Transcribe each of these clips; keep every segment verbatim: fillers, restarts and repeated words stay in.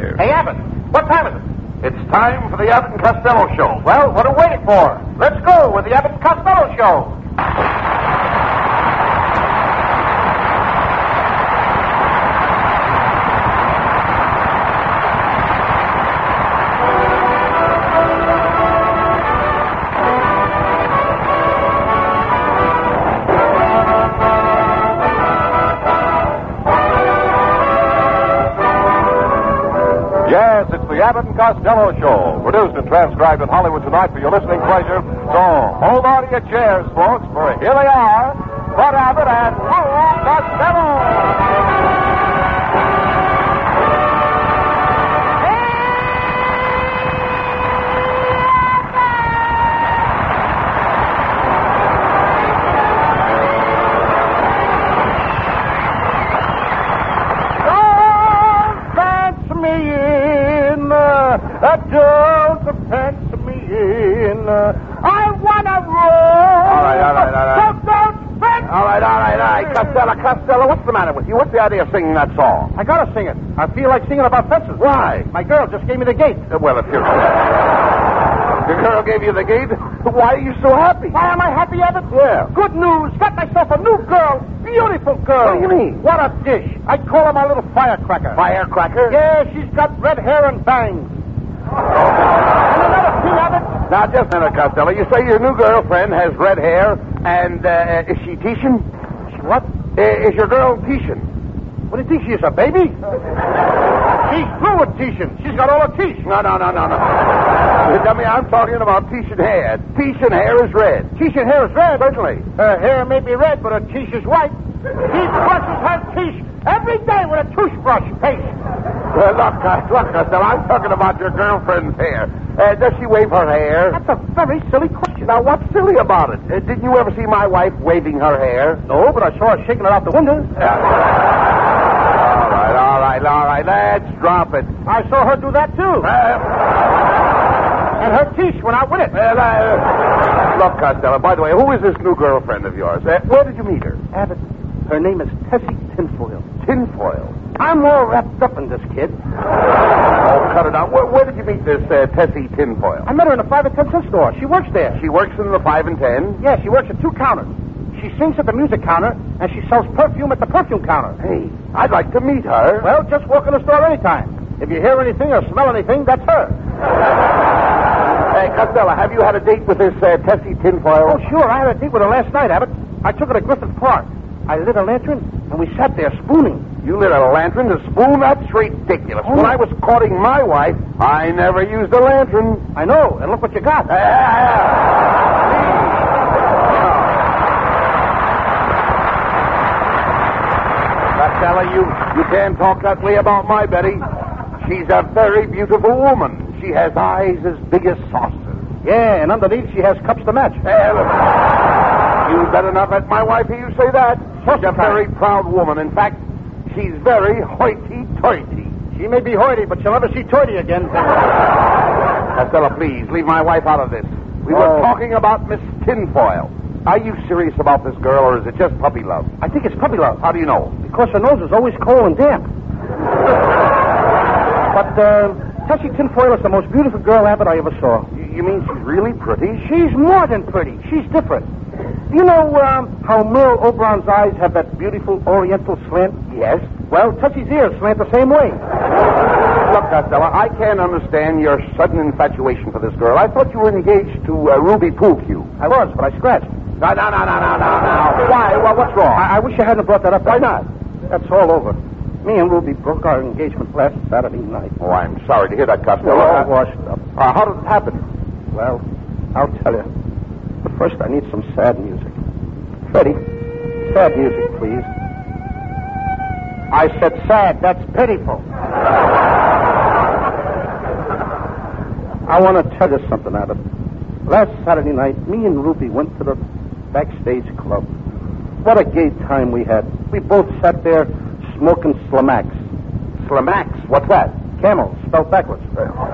Hey, Abbott, what time is it? It's time for the Abbott and Costello Show. Well, what are we waiting for? Let's go with the Abbott and Costello Show. Yes, it's the Abbott and Costello Show, produced and transcribed in Hollywood tonight for your listening pleasure. So hold on to your chairs, folks, for here they are, Bud Abbott and Lou Costello. Don't fence me in. I want to roll. All right, all right, all right. So don't fence All right, all right, all right. Costello, Costello, what's the matter with you? What's the idea of singing that song? I gotta sing it. I feel like singing about fences. Why? My girl just gave me the gate. Uh, well, if your your girl gave you the gate, why are you so happy? Why am I happy, Abbott? Yeah. Good news. Got myself a new girl. Beautiful girl. What do you mean? What a dish. I call her my little firecracker. Firecracker? Yeah, she's got red hair and bangs. And another thing, Abbott. Now, just a minute, Costello. You say your new girlfriend has red hair, and uh, is she Titian? She what? Uh, is your girl Titian? What do you think? She is a baby? She's through with Titian. She's got all the teeth. No, no, no, no, no. I mean, I'm talking about Titian hair. Titian hair is red. Titian hair is red? Certainly. Her hair may be red, but her teeth is white. She brushes her teeth every day with a toothbrush paste. Well, look, uh, look, Costello, I'm talking about your girlfriend's hair. Uh, does she wave her hair? That's a very silly question. Now, what's silly about it? Uh, didn't you ever see my wife waving her hair? No, but I saw her shaking it out the window. Uh, all right, all right, all right. Let's drop it. I saw her do that, too. Uh, and her teeth went out with it. Well, uh, look, Costello, by the way, who is this new girlfriend of yours? Uh, where did you meet her? Abbott, her name is Tessie Tinfoil. Tinfoil? I'm all wrapped up in this kid. Oh, cut it out. Where, where did you meet this uh, Tessie Tinfoil? I met her in a five and ten cent store. She works there. She works in the five and ten? Yeah, she works at two counters. She sings at the music counter, and she sells perfume at the perfume counter. Hey, I'd like to meet her. Well, just walk in the store anytime. If you hear anything or smell anything, that's her. Hey, Costello, have you had a date with this uh, Tessie Tinfoil? Oh, sure. I had a date with her last night, Abbott. I took her to Griffith Park. I lit a lantern, and we sat there spooning. You lit a lantern to spoon? That's ridiculous. Oh. When I was courting my wife, I never used a lantern. I know, and look what you got. Uh, Costello, you, you can't talk that way about my Betty. She's a very beautiful woman. She has eyes as big as saucers. Yeah, and underneath she has cups to match. Uh, you better not let my wife hear you say that. She's a very proud woman. In fact, she's very hoity-toity. She may be hoity, but she'll never see toity again. Costello, please, leave my wife out of this. We were Oh. talking about Miss Tinfoil. Are you serious about this girl, or is it just puppy love? I think it's puppy love. How do you know? Because her nose is always cold and damp. But, uh, Tessie Tinfoil is the most beautiful girl, Abbott, I ever saw. You, you mean she's really pretty? She's more than pretty. She's different. You know um, how Merle Oberon's eyes have that beautiful oriental slant? Yes. Well, Tessie's ears slant the same way. Look, Costello, I can't understand your sudden infatuation for this girl. I thought you were engaged to uh, Ruby Poolcue. I was, but I scratched. No, no, no, no, no, no, no. Why? Well, what's wrong? I, I wish you hadn't brought that up. Why not? That's all over. Me and Ruby broke our engagement last Saturday night. Oh, I'm sorry to hear that, Costello. We're all Uh, washed up. uh, how did it happen? Well, I'll tell you. But first, I need some sad music. Freddie, sad music, please. I said sad. That's pitiful. I want to tell you something, Abbott. Last Saturday night, me and Ruby went to the backstage club. What a gay time we had. We both sat there smoking Slamax. Slamax? What's that? Camel, spelled backwards.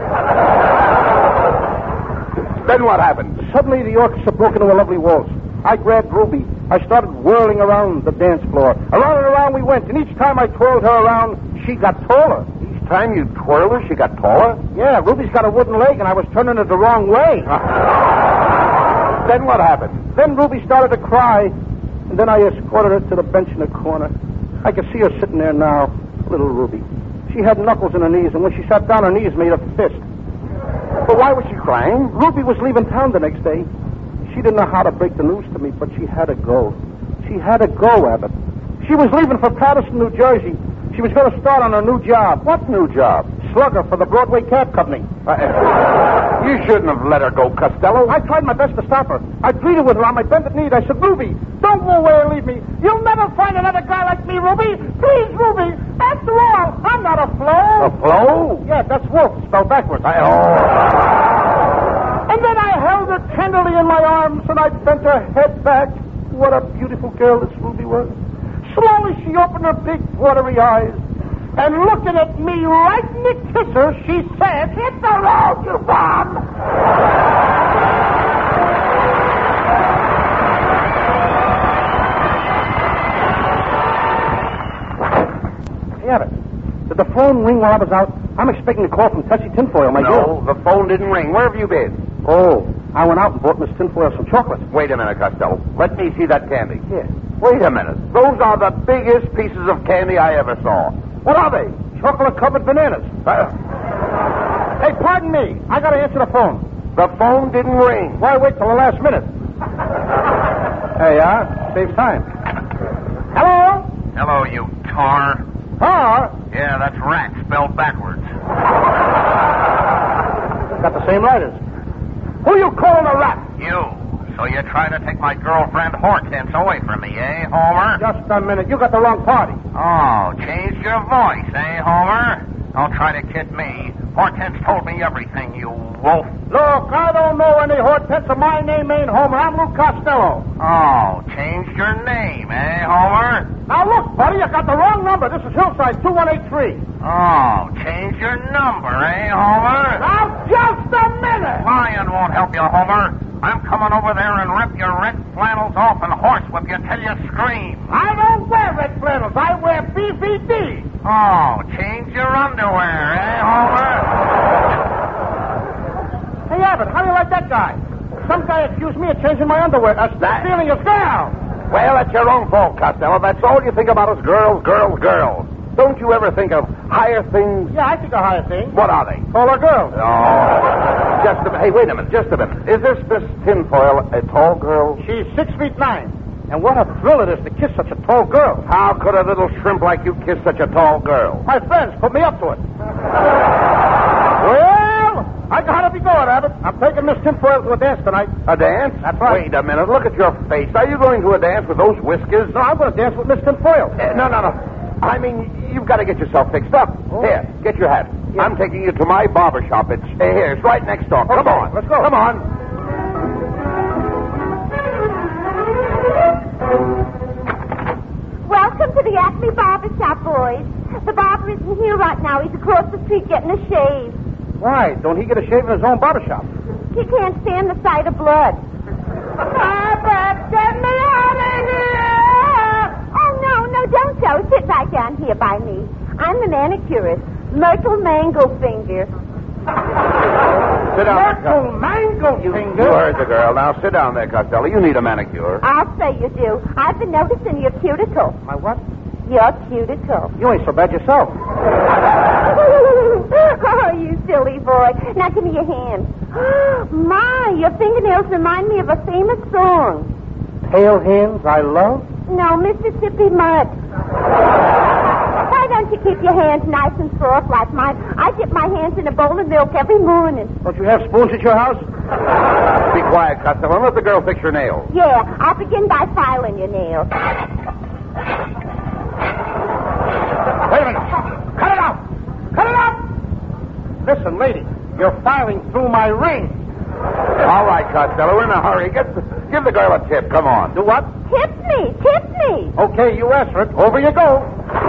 Then what happened? Suddenly, the orchestra broke into a lovely waltz. I grabbed Ruby. I started whirling around the dance floor. Around and around we went, and each time I twirled her around, she got taller. Each time you twirled her, she got taller? Yeah, Ruby's got a wooden leg, and I was turning it the wrong way. Then what happened? Then Ruby started to cry, and then I escorted her to the bench in the corner. I could see her sitting there now, little Ruby. She had knuckles in her knees, and when she sat down, her knees made a fist. But why was she crying? Ruby was leaving town the next day. She didn't know how to break the news to me, but she had to go. She had to go, Abbott. She was leaving for Patterson, New Jersey. She was going to start on her new job. What new job? Slugger for the Broadway Cab Company. Uh, you shouldn't have let her go, Costello. I tried my best to stop her. I pleaded with her on my bended knee. I said, Ruby, don't go away and leave me. You'll never find another guy like me, Ruby. Please, Ruby. After all, I'm not a Flo. A Flo? Yeah, that's Wolf, spelled backwards. I, oh. And then I held her tenderly in my arms, and I bent her head back. What a beautiful girl this Ruby was. Slowly she opened her big, watery eyes. And looking at me right in the kisser, she said, hit the road, you bum! Hey, Abbott, did the phone ring while I was out? I'm expecting a call from Tessie Tinfoil, my girl. No, the phone didn't ring. Where have you been? Oh, I went out and bought Miss Tinfoil some chocolate. Wait a minute, Costello. Let me see that candy. Yeah. Wait a minute. Those are the biggest pieces of candy I ever saw. What are they? Chocolate-covered bananas. Uh, Hey, pardon me. I got to answer the phone. the phone didn't ring. Why wait till the last minute? There you are. Saves time. Hello? Hello, you tar. Tar? Yeah, that's rat spelled backwards. Got the same letters. Who you calling a rat? You. So you're trying to take my girlfriend Hortense away from me, eh, Homer? Just a minute. You got the wrong party. Oh, changed your voice, eh, Homer? Don't try to kid me. Hortense told me everything, you wolf. Look, I don't know any Hortense, and my name ain't Homer. I'm Lou Costello. Oh, changed your name, eh, Homer? Now, look, buddy, you got the wrong number. This is Hillside two one eight three. Oh, changed your number, eh, Homer? Now, just a minute. Lion won't help you, Homer. I'm coming over there and rip your red flannels off and horsewhip you till you scream. I don't wear red flannels. I wear B V D. Oh, change your underwear, eh, Homer? Hey, Abbott, how do you like that guy? Some guy accused me of changing my underwear. Uh, stealing his girl. Well, that's your own fault, Costello. That's all you think about is girls, girls, girls. Don't you ever think of higher things? Yeah, I think a higher thing. What are they? Taller girls. Oh, just a minute. Hey, wait a minute. Just a minute. Is this Miss Tinfoil a tall girl? She's six feet nine. And what a thrill it is to kiss such a tall girl. How could a little shrimp like you kiss such a tall girl? My friends put me up to it. Well, I gotta be going, Abbott. I'm taking Miss Tinfoil to a dance tonight. A dance? That's right. Wait a minute. Look at your face. Are you going to a dance with those whiskers? No, I'm going to dance with Miss Tinfoil. Uh, no, no, no. I mean, you've got to get yourself fixed up. Oh. Here, get your hat. Yeah. I'm taking you to my barber shop. It's uh, here. It's right next door. Come Okay, on. let's go. Come on. Welcome to the Acme Barber Shop, boys. The barber isn't here right now. He's across the street getting a shave. Why? Don't he get a shave in his own barber shop? He can't stand the sight of blood. Abbott, get me out of here! Oh, no, no, don't go. Sit right down here by me. I'm the manicurist, Myrtle Mango Finger. Sit down. Myrtle Mango You, Finger. you heard the girl. Now sit down there, Costello. You need a manicure. I'll say you do. I've been noticing your cuticle. My what? Your cuticle. You ain't so bad yourself. Oh, you silly boy. Now give me your hand. My, your fingernails remind me of a famous song. Pale hands I love. No, Mississippi Mud. Why don't you keep your hands nice and soft like mine? I dip my hands in a bowl of milk every morning. Don't you have spoons at your house? Be quiet, Costello, and let the girl fix your nails. Yeah, I'll begin by filing your nails. Wait a minute. Cut it out. Cut it out. Listen, lady, you're filing through my ring. All right, Costello, we're in a hurry. Get, give the girl a tip. Come on. Do what? Tip me, tip me. Okay, you asked for it. Over you go.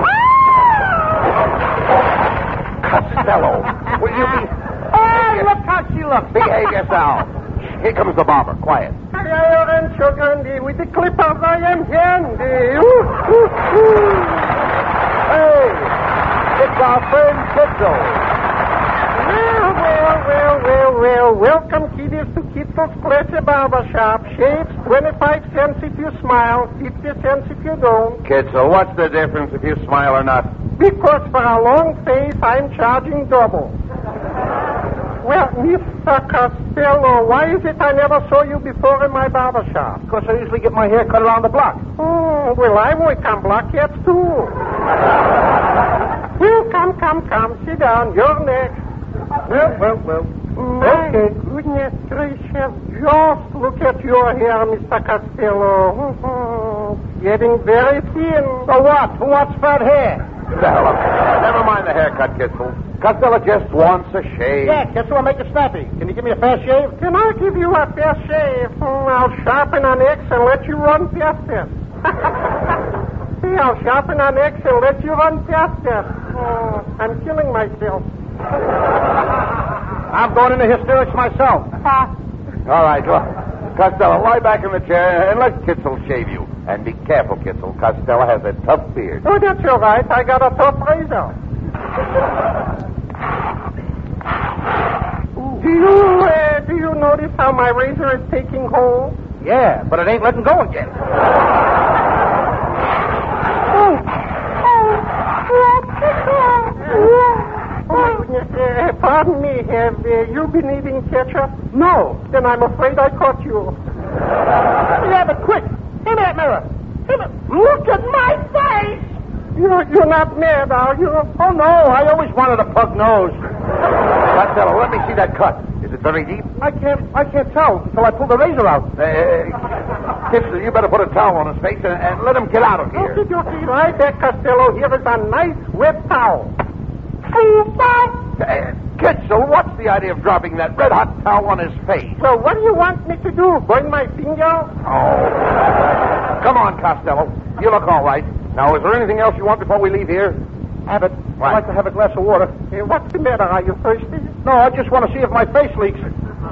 Costello, will you be... Hey, look how she looks. Behave yourself. Here comes the barber. Quiet. With the clip of I am handy. Hey, it's our friend Kitzel. Well, well, well, well, well. Welcome, kiddies, to Kitzel's Pleasure Barber Shop. Shaves, twenty-five cents if you smile, fifty cents if you don't. Kitzel, what's the difference if you smile or not? Because for a long face, I'm charging double. Well, Mister Costello, why is it I never saw you before in my barber shop? Because I usually get my hair cut around the block. Oh, well, I work on blockheads, too. Well, come, come, come. Sit down. You're next. Well, well, well. My Okay. goodness gracious. Just look at your hair, Mister Costello. Mhm. Getting very thin. So what? Who wants fat hair? Costello. Never mind the haircut, Kitzel. Costello just wants a shave. Yeah, guess what? Make it snappy. Can you give me a fast shave? Can I give you a fair shave? Hmm, I'll sharpen an X and let you run past it. See, I'll sharpen an X and let you run past it. Oh, I'm killing myself. I'm going into hysterics myself. All right, well, Costello, lie back in the chair and let Kitzel shave you. And be careful, Kitzel. Costello has a tough beard. Oh, that's all right. I got a tough razor. Do you, uh, do you notice how my razor is taking hold? Yeah, but it ain't letting go again. Oh, my goodness. Uh, pardon me. Have uh, you been eating ketchup? No. Then I'm afraid I caught you. Let me have it quick. Give me that mirror. Give it. Look at my face! You're, you're not mad, are you? Oh, no. I always wanted a pug nose. Costello, let me see that cut. Is it very deep? I can't I can't tell until I pull the razor out. Uh, Kitzel, you better put a towel on his face and, and let him get out of here. Okay, okay. Right there, Costello. Here is a nice wet towel. Uh, Kitzel, what's the idea of dropping that red-hot towel on his face? So what do you want me to do? Burn my finger? Oh. Come on, Costello. You look all right. Now, is there anything else you want before we leave here? Abbott, What? I'd like to have a glass of water. Hey, what's the matter? Are you thirsty? No, I just want to see if my face leaks.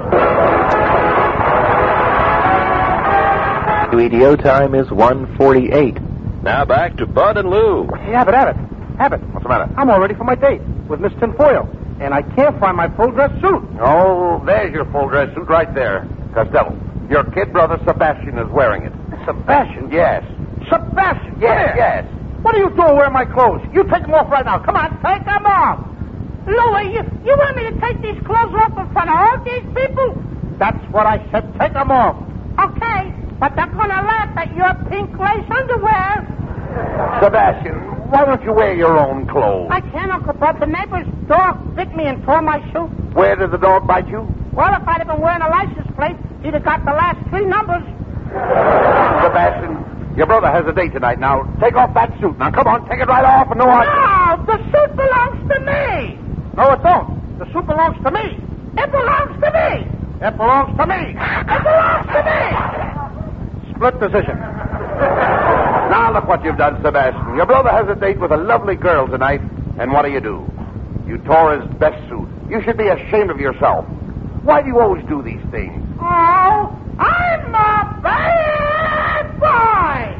W D O time is one forty-eight. Now back to Bud and Lou. Hey, Abbott, Abbott. Abbott, What's the matter? I'm all ready for my date with Miss Tinfoil, and I can't find my full dress suit. Oh, there's your full dress suit right there. Costello, your kid brother Sebastian is wearing it. Sebastian? Yes. Sebastian! Yes, Where? yes. What are you doing wearing my clothes? You take them off right now. Come on, take them off. Louie, you, you want me to take these clothes off in front of all these people? That's what I said. Take them off. Okay, but they're going to laugh at your pink lace underwear. Sebastian, why don't you wear your own clothes? I can't, Uncle Bud. The neighbor's dog bit me and tore my shoe. Where did the dog bite you? Well, if I'd have been wearing a license plate, he'd have got the last three numbers. Sebastian, your brother has a date tonight. Now, take off that suit. Now, come on, take it right off and no argument. No, the suit belongs to me. No, it don't. The suit belongs to me. It belongs to me. It belongs to me. It belongs to me. Split decision. Now, look what you've done, Sebastian. Your brother has a date with a lovely girl tonight, and what do you do? You tore his best suit. You should be ashamed of yourself. Why do you always do these things? Oh, I'm a bad boy.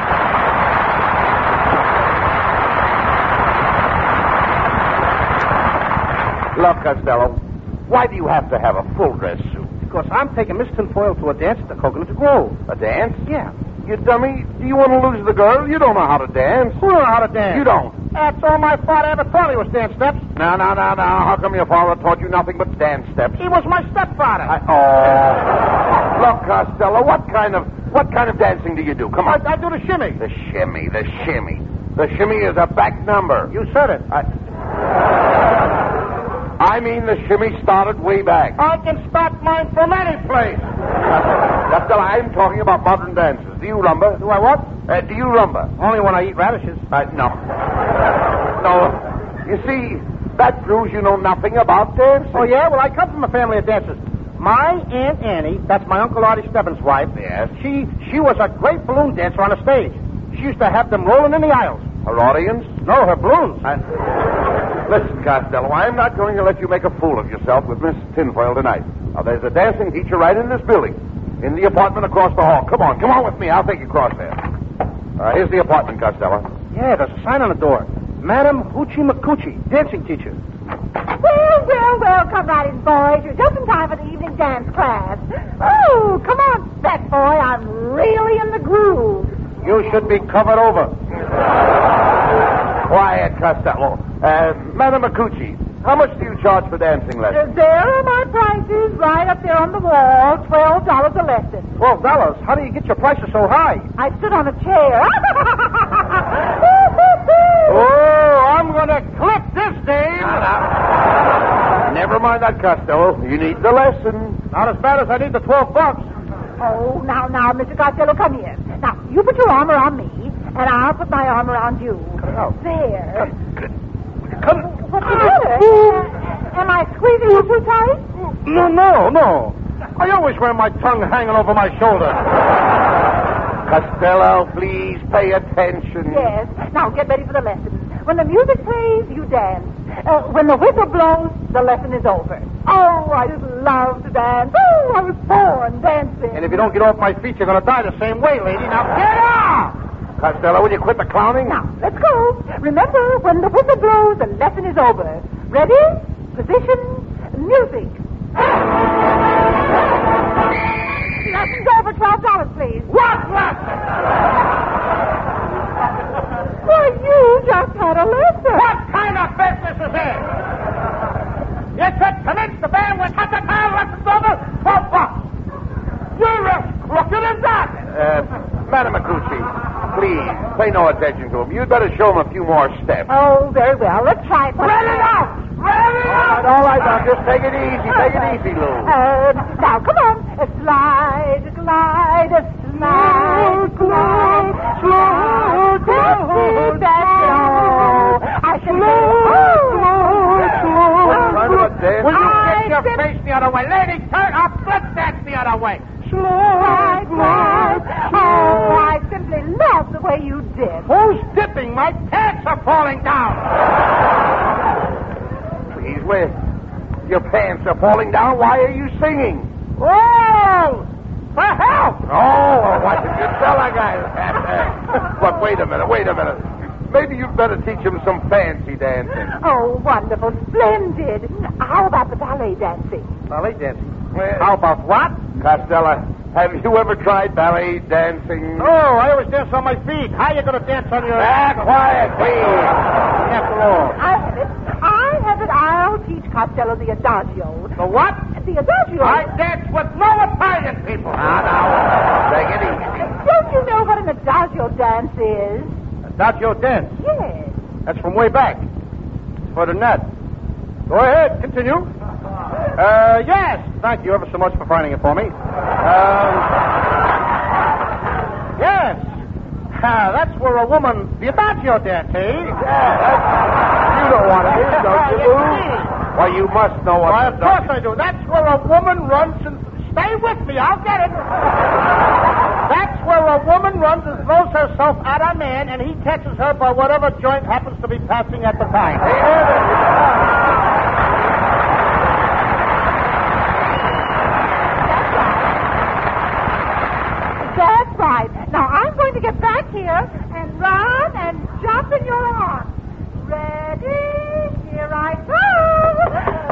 Look, Costello, why do you have to have a full dress suit? Because I'm taking Miss Tinfoil to a dance at the Coconut Grove. A dance? Yeah. You dummy. Do you want to lose the girl? You don't know how to dance. Who don't know how to dance? You don't. That's all my father ever taught me was dance steps. Now, now, now, now. How come your father taught you nothing but dance steps? He was my stepfather. I, oh. Look, Costello, what kind of what kind of dancing do you do? Come I, on. I do the shimmy. The shimmy, the shimmy. The shimmy is a back number. You said it. I, I mean the shimmy started way back. I can start mine from any place. Costello, I'm talking about modern dances. Do you rumba? Do I what? Uh, do you rumba? Only when I eat radishes. Uh, no. No. You see, that proves you know nothing about dancing. Oh, yeah? Well, I come from a family of dancers. My Aunt Annie, that's my Uncle Artie Stebbins' wife. Yes. She she was a great balloon dancer on the stage. She used to have them rolling in the aisles. Her audience? No, her balloons. I... Listen, Costello, I'm not going to let you make a fool of yourself with Miss Tinfoil tonight. Now, there's a dancing teacher right in this building, in the apartment across the hall. Come on, come on with me. I'll take you across there. Uh, here's the apartment, Costello. Yeah, there's a sign on the door. Madam Hoochie McCoochie, dancing teacher. Well, well, well, come right in, boys. You're just in time for the evening dance class. Oh, come on, fat boy. I'm really in the groove. You should be covered over. Quiet, Costello. Uh, Madam McCoochie, how much do you charge for dancing lessons? Uh, there are my prices right up there on the wall. Twelve dollars a lesson. Twelve dollars? How do you get your prices so high? I stood on a chair. Oh, I'm going to clip this dame. Now, now. Never mind that, Costello. You need the lesson. Not as bad as I need the twelve bucks. Oh, now, now, Mister Costello, come here. Now, you put your arm around me, and I'll put my arm around you. Cut it out. There. Cut it. What's the matter? Am I squeezing you too tight? No, no, no. I always wear my tongue hanging over my shoulder. Costello, please pay attention. Yes. Now, get ready for the lesson. When the music plays, you dance. Uh, when the whistle blows, the lesson is over. Oh, I just love to dance. Oh, I was born dancing. And if you don't get off my feet, you're going to die the same way, lady. Now, get off! Costello, will you quit the clowning? Now, let's go. Remember, when the whistle blows, the lesson is over. Ready? Position, music. Lesson's over. Twelve dollars, please. What lesson? Why, you just had a lesson. What kind of business is this? You said commence the band with half the time lessons over? twelve bucks. You're as crooked as that. Uh, Madam McCoochie, please, pay no attention to him. You'd better show him a few more steps. Oh, very well. Let's try it. Let it out! Let it out! All right, now, just take it easy. Take it easy, Lou. Uh, now, come on. A slide, glide, a slide, glide, slide, glide, that's slow. I should say, What kind of a dance? Will you I get your sim- face the other way? Lady, turn up. Let's dance the other way. slide, glide. Oh, I simply love the way you did. Who's dipping? My pants are falling down. Please, where? Your pants are falling down. Why are you singing? Oh! For help! Oh, why did you tell a guy that? But wait a minute, wait a minute. Maybe you'd better teach him some fancy dancing. Oh, wonderful. Splendid. How about the ballet dancing? Ballet dancing. Well, How about what? Costello, have you ever tried ballet dancing? Oh, I always dance on my feet. How are you going to dance on your... Ah, quiet, please. After all. I have it. I have it. I'll teach Costello the adagio. The what? The adagio. I dance with no Italian people. Now, now, take it easy. Don't you know what an adagio dance is? Adagio dance. Yes. That's from way back. It's for the net. Go ahead. Continue. Uh, yes. Thank you ever so much for finding it for me. Um, yes. Ah, that's where a woman... The adagio dance, eh? Yeah, that's, you know what it is, don't you, Lou? Well, you must know what Why, it of course I do. That's where a woman runs and... Stay with me. I'll get it. That's where a woman runs and throws herself at a man, and he catches her by whatever joint happens to be passing at the time. That's right. Now, I'm going to get back here and run and jump in your arms. Ready? Here I go.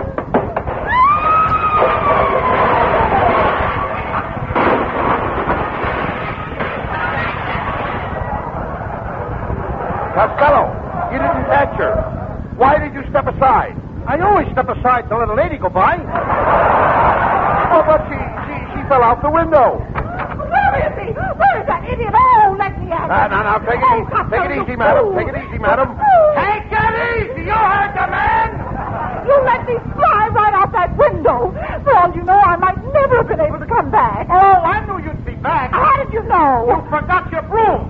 Costello, you didn't catch her. Why did you step aside? I always step aside to let a lady go by. Oh, but she, she, she fell out the window. Where is he? Where is that idiot? Oh, let me out. Now, now, now, take it easy. Take it easy, madam. Take it easy, madam. Take it easy. You heard the man. You let me fly right out that window. For all you know, I might never have been able to come back. Oh, I knew you'd be back. How did you know? You forgot your broom.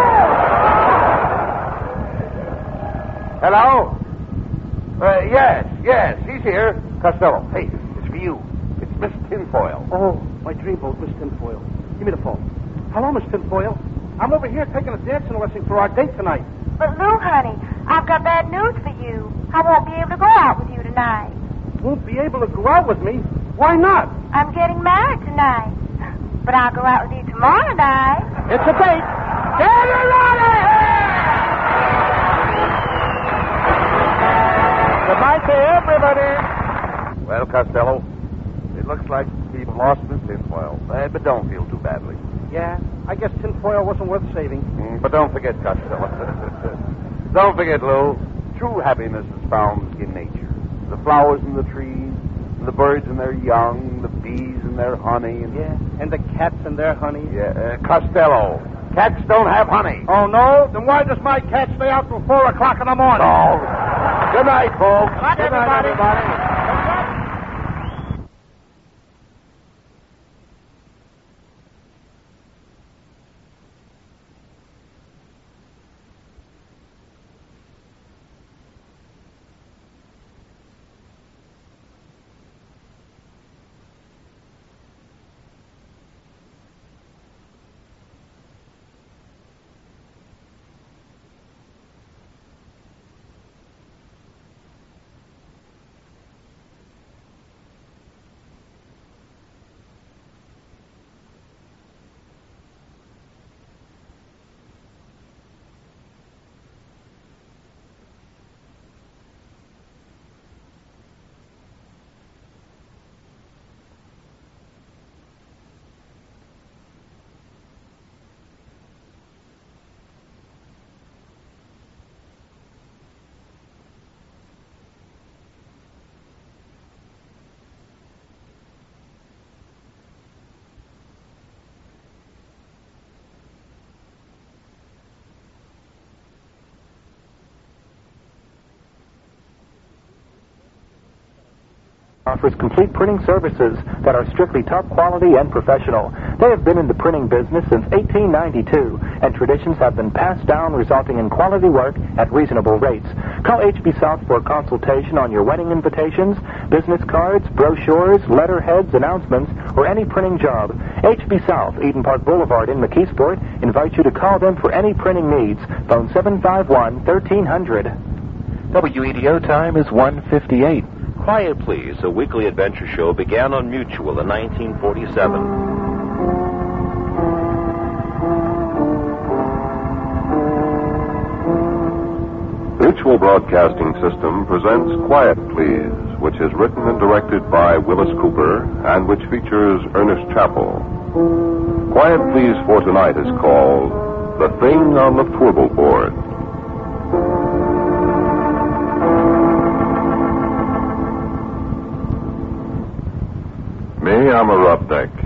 Hello? Uh, yes, yes, he's here. Costello, hey, it's for you. It's Miss Tinfoil. Oh, my dreamboat, Miss Tinfoil. Give me the phone. Hello, Miss Tinfoil. I'm over here taking a dancing lesson for our date tonight. But, Lou, honey, I've got bad news for you. I won't be able to go out with you tonight. Won't be able to go out with me? Why not? I'm getting married tonight. But I'll go out with you tomorrow night. It's a date. Get her out of here! everybody. Well, Costello, it looks like we've lost Miss Tinfoil. Uh, but don't feel too badly. Yeah, I guess tinfoil wasn't worth saving. Mm, but don't forget, Costello. Don't forget, Lou, true happiness is found in nature. The flowers and the trees, and the birds and their young, the bees and their honey. And... Yeah, and the cats and their honey. Yeah, uh, Costello, cats don't have honey. Oh, no? Then why does my cat stay out till four o'clock in the morning? Oh. Good night, folks. Good night, Good night, everybody. everybody. Offers complete printing services that are strictly top quality and professional. They have been in the printing business since eighteen ninety-two, and traditions have been passed down, resulting in quality work at reasonable rates. Call H B South for a consultation on your wedding invitations, business cards, brochures, letterheads, announcements, or any printing job. H B South, Eden Park Boulevard in McKeesport, invites you to call them for any printing needs. Phone seven five one, one three zero zero. W E D O time is one fifty-eight. Quiet Please, a weekly adventure show, began on Mutual in nineteen forty-seven. Mutual Broadcasting System presents Quiet Please, which is written and directed by Willis Cooper and which features Ernest Chappell. Quiet Please for tonight is called The Thing on the Twirbble Board. Me, I'm a roughneck.